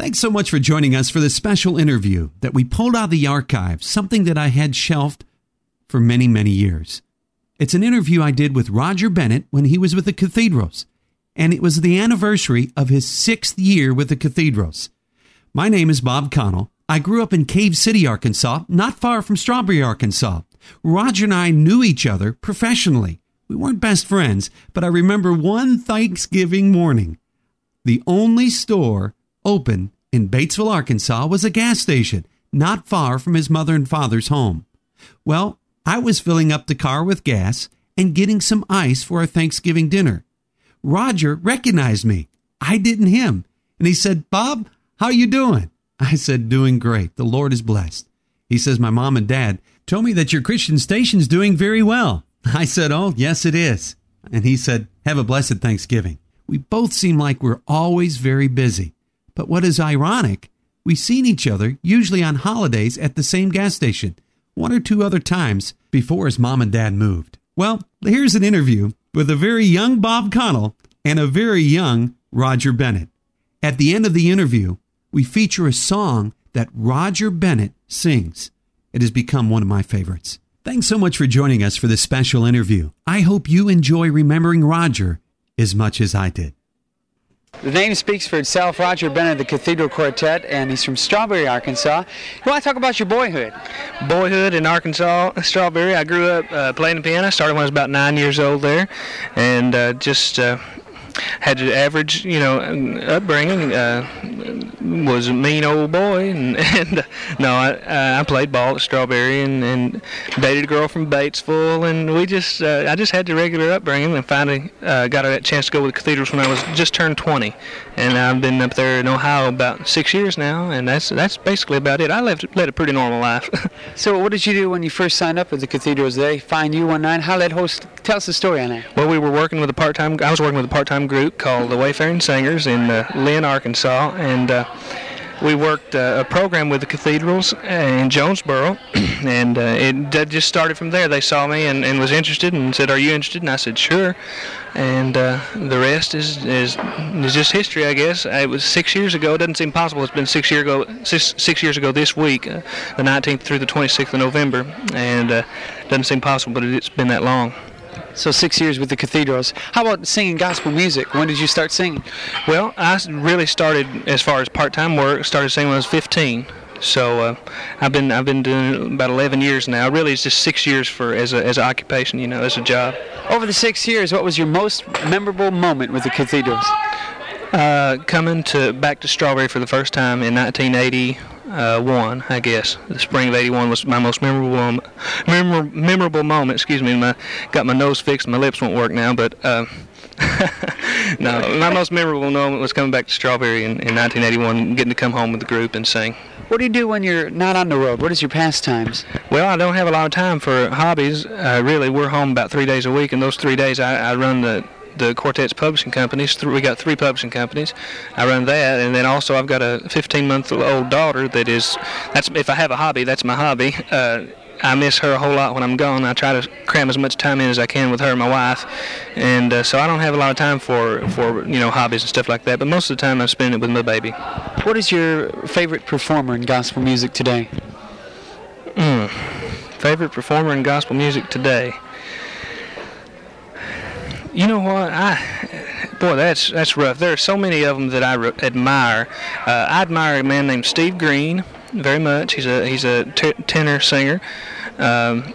Thanks so much for joining us for this special interview that we pulled out of the archives, something that I had shelved for many, many years. It's an interview I did with Roger Bennett when he was with the Cathedrals, and it was the anniversary of his 6th year with the Cathedrals. My name is Bob Connell. I grew up in Cave City, Arkansas, not far from Strawberry, Arkansas. Roger and I knew each other professionally. We weren't best friends, but I remember one Thanksgiving morning. The only store open in Batesville, Arkansas was a gas station, not far from his mother and father's home. Well, I was filling up the car with gas and getting some ice for our Thanksgiving dinner. Roger recognized me. I didn't him. And he said, "Bob, how you doing?" I said, "Doing great. The Lord is blessed." He says, "My mom and dad told me that your Christian station's doing very well." I said, "Oh, yes, it is." And he said, "Have a blessed Thanksgiving." We both seem like we're always very busy. But what is ironic, we've seen each other usually on holidays at the same gas station, one or two other times before his mom and dad moved. Well, here's an interview with a very young Bob Connell and a very young Roger Bennett. At the end of the interview, we feature a song that Roger Bennett sings. It has become one of my favorites. Thanks so much for joining us for this special interview. I hope you enjoy remembering Roger as much as I did. The name speaks for itself. Roger Bennett, the Cathedral Quartet, and he's from Strawberry, Arkansas. You want to talk about your boyhood? Boyhood in Arkansas, Strawberry. I grew up playing the piano. I started when I was about 9 years old there, and just had an average, upbringing. Was a mean old boy, and no, I played ball at Strawberry and dated a girl from Batesville, and I just had the regular upbringing, and finally got a chance to go with the Cathedrals when I was just turned 20, and I've been up there in Ohio about 6 years now, and that's basically about it. I led a pretty normal life. So what did you do when you first signed up with the Cathedrals? Did they find you one night? How did host? Tell us the story on that. Well, I was working with a part-time group called the Wayfaring Singers in Lynn, Arkansas, and we worked a program with the Cathedrals in Jonesboro, and it just started from there. They saw me and was interested and said, "Are you interested?" And I said, "Sure." And the rest is just history, I guess. It was 6 years ago. It doesn't seem possible. It's been 6 years ago this week, the 19th through the 26th of November, and it doesn't seem possible, but it's been that long. So 6 years with the Cathedrals. How about singing gospel music? When did you start singing? Well, I really started, as far as part-time work, started singing when I was 15. So I've been doing about 11 years now. Really, it's just 6 years as an occupation, as a job. Over the 6 years, what was your most memorable moment with the Cathedrals? Coming back to Strawberry for the first time in 1981, I guess. The spring of '81 was my most memorable moment. Excuse me. Got my nose fixed. My lips won't work now, but no. My most memorable moment was coming back to Strawberry in 1981, getting to come home with the group and sing. What do you do when you're not on the road? What is your pastimes? Well, I don't have a lot of time for hobbies. Really, we're home about 3 days a week, and those 3 days I run the Quartet's publishing companies. We got 3 publishing companies. I run that, and then also I've got a 15-month-old daughter that's if I have a hobby, that's my hobby. I miss her a whole lot when I'm gone. I try to cram as much time in as I can with her and my wife, and so I don't have a lot of time for hobbies and stuff like that, but most of the time I spend it with my baby. What is your favorite performer in gospel music today? Favorite performer in gospel music today? You know what? That's rough. There are so many of them that I admire. I admire a man named Steve Green very much. He's a tenor singer. I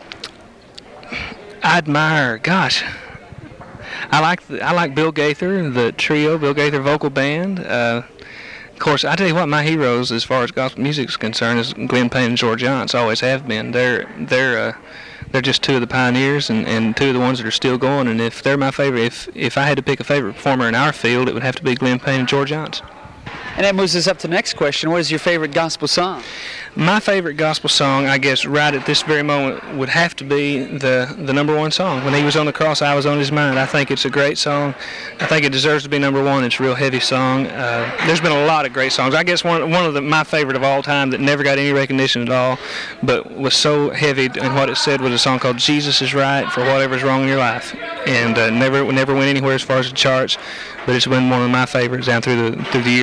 admire. Gosh, I like Bill Gaither, the trio, Bill Gaither vocal band. Of course, I tell you what, my heroes as far as gospel music is concerned is Glenn Payne and George Johnson. Always have been. They're just two of the pioneers and two of the ones that are still going. And if they're my favorite, if I had to pick a favorite performer in our field, it would have to be Glenn Payne and George Johnson. And that moves us up to the next question. What is your favorite gospel song? My favorite gospel song, I guess, right at this very moment, would have to be the number one song. When he was on the cross, I was on his mind. I think it's a great song. I think it deserves to be number one. It's a real heavy song. There's been a lot of great songs. I guess one of my favorite of all time that never got any recognition at all, but was so heavy in what it said was a song called "Jesus is Right for Whatever's Wrong in Your Life," and never went anywhere as far as the charts. But it's been one of my favorites down through the years because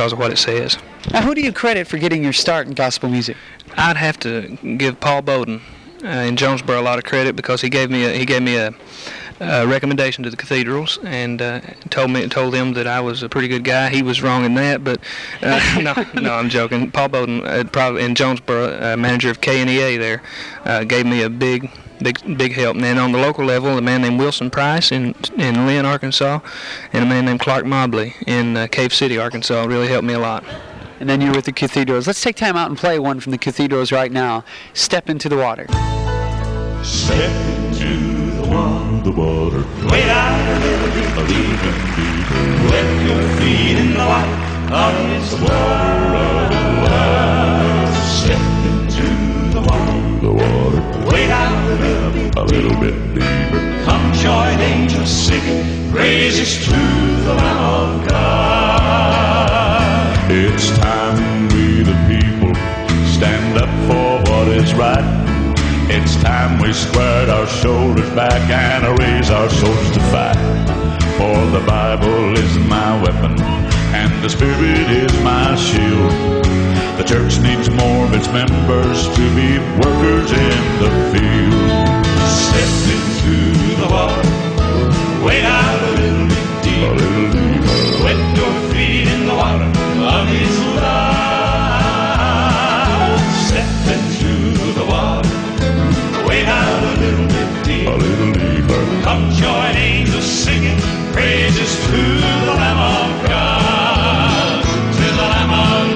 because of what it says. Now, who do you credit for getting your start in gospel music? I'd have to give Paul Bowden in Jonesboro a lot of credit, because he gave me a recommendation to the cathedrals, and told them that I was a pretty good guy. He was wrong in that, but no, I'm joking. Paul Bowden, probably in Jonesboro, manager of KNEA there, gave me a big help. And then on the local level, a man named Wilson Price in Lynn, Arkansas, and a man named Clark Mobley in Cave City, Arkansas, really helped me a lot. And then you were with the cathedrals. Let's take time out and play one from the cathedrals right now. Step into the water. Step into the water. Wait out a little bit, believe in deeper. Wet your feet in the water. It's the water of life. Step into the water. Wait out a little bit deeper. Come join angels singing praises to the Lamb of God. It's time we the people stand up for what is right. It's time we squared our shoulders back and raise our swords to fight. For the Bible is my weapon and the Spirit is my shield. The church needs more of its members to be workers in the field. Step into the water, wade out a little bit deeper, wet your feet in the water of His love. Step into the water, wade out a little bit deeper, come join angels singing praises to the Lamb of God, to the Lamb of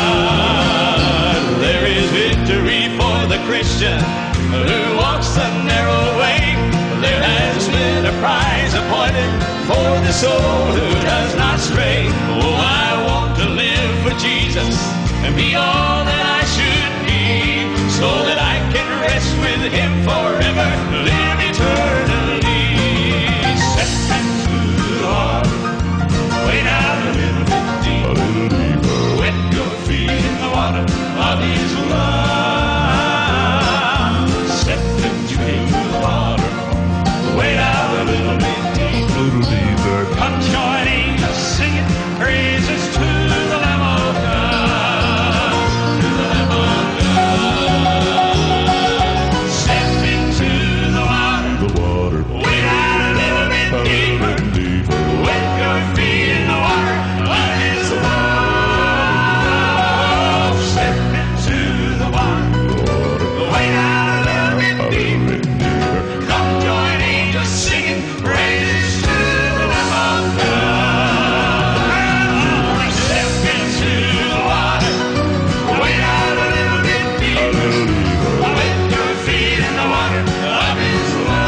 God. There is victory for the Christian who walks the narrow way. There has been a prize appointed for the soul who does not stray. Oh, I want to live for Jesus and be all that I should be, so that I can rest with Him forever, live eternally. Step into the water, wade out a little bit deeper, wet your feet in the water of His love. Step into the water, wade out a little bit deeper, come join angels singing praises to the Lamb of God, to the Lamb of God. Step into the water, wade out a little bit deeper, wet your feet in the water of His love. Step into the water, wade out a little bit deeper, come join angels singing praises to the Lamb of God. Step into the water, wade out a little bit deeper, wet your feet in the water of His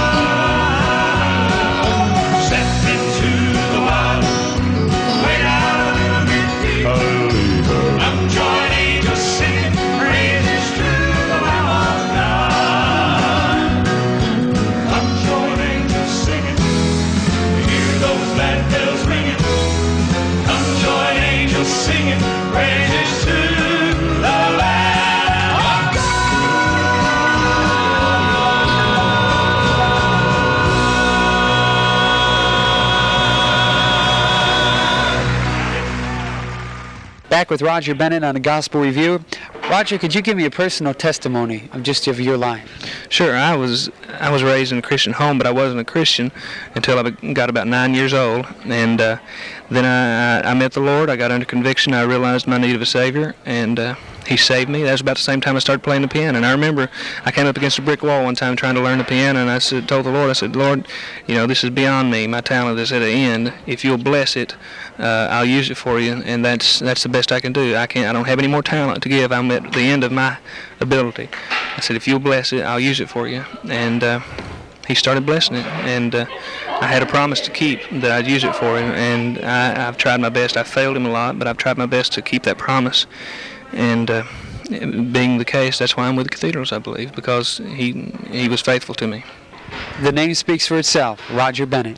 love. Step into the water, wade out a little bit deeper, come join angels singing praises to the Lamb of God. Come join angels singing, hear those glad bells ringing. Come join angels singing praises to the Lamb of Back with Roger Bennett on the Gospel Review. Roger, could you give me a personal testimony of your life? Sure. I was raised in a Christian home, but I wasn't a Christian until I got about 9 years old, and then I met the Lord. I got under conviction. I realized my need of a Savior, and He saved me. That was about the same time I started playing the piano. And I remember I came up against a brick wall one time trying to learn the piano, and I told the Lord, I said, Lord, this is beyond me. My talent is at an end. If you'll bless it, I'll use it for you, and that's the best I can do. I don't have any more talent to give. I'm at the end of my ability. I said, if you'll bless it, I'll use it for you. And He started blessing it, and I had a promise to keep that I'd use it for Him, and I've tried my best. I failed Him a lot, but I've tried my best to keep that promise. And being the case, that's why I'm with the cathedrals, I believe, because he was faithful to me. The name speaks for itself, Roger Bennett.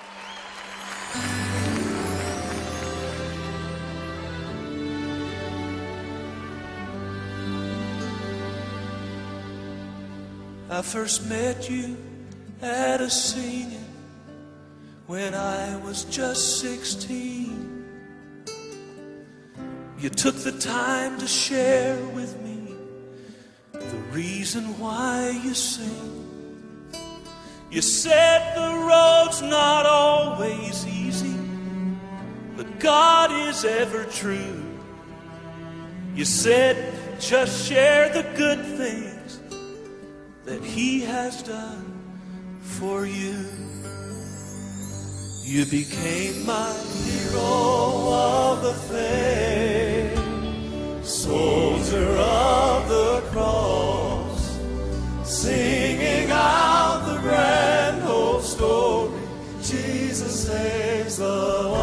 I first met you at a singing when I was just 16. You took the time to share with me the reason why you sing. You said the road's not always easy, but God is ever true. You said just share the good things that He has done for you. You became my hero of the faith, soldier of the cross, singing out the grand old story, Jesus saves the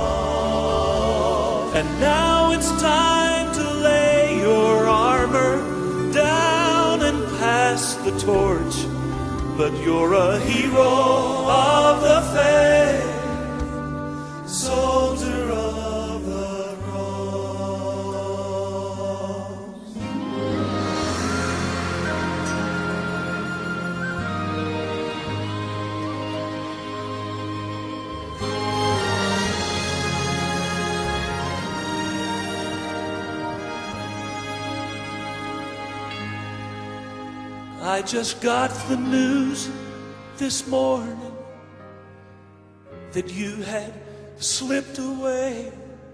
lost. And now it's time to lay your armor down and pass the torch, but you're a hero of the faith, soldier of the cross. I just got the news this morning that you had slipped away.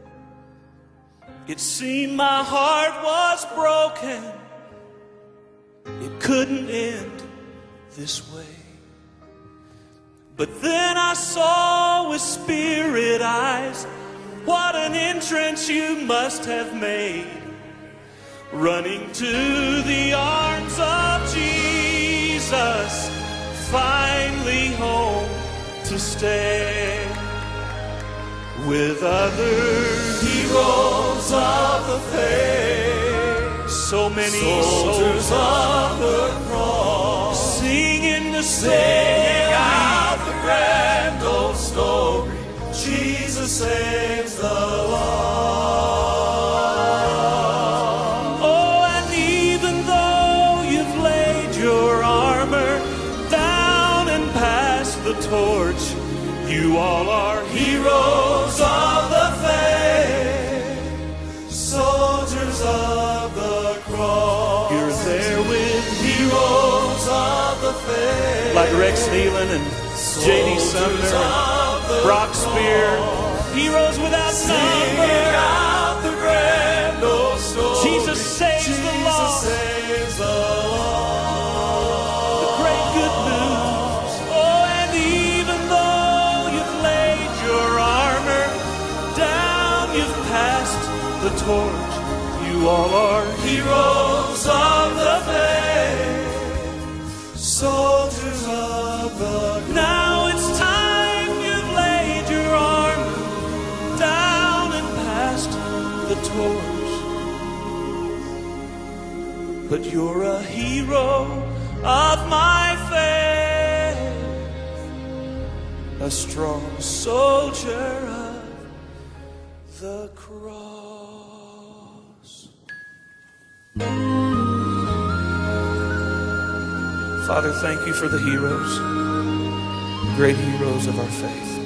It seemed my heart was broken. It couldn't end this way. But then I saw with spirit eyes what an entrance you must have made, running to the arms of Jesus, finally home to stay. With other heroes of the faith, so many soldiers of the cross, singing the sing out the grand old story, Jesus saves the lost. Oh, and even though you've laid your armor down and passed the torch, you all are heroes of the faith, soldiers of the cross. You're there with heroes of the faith, like Rex Nealon and J.D. Sumner and Brock Spear, heroes without number. Out the grand old story, Jesus saves the lost. Saves the lost. The great good news. Oh, and even though you've laid your armor down, you've passed the torch, you all are heroes of the faith, soldiers of the cross. Now it's time you've laid your armor down and passed the torch, but you're a hero of my faith, a strong soldier of the cross. Father, thank you for the heroes, great heroes of our faith.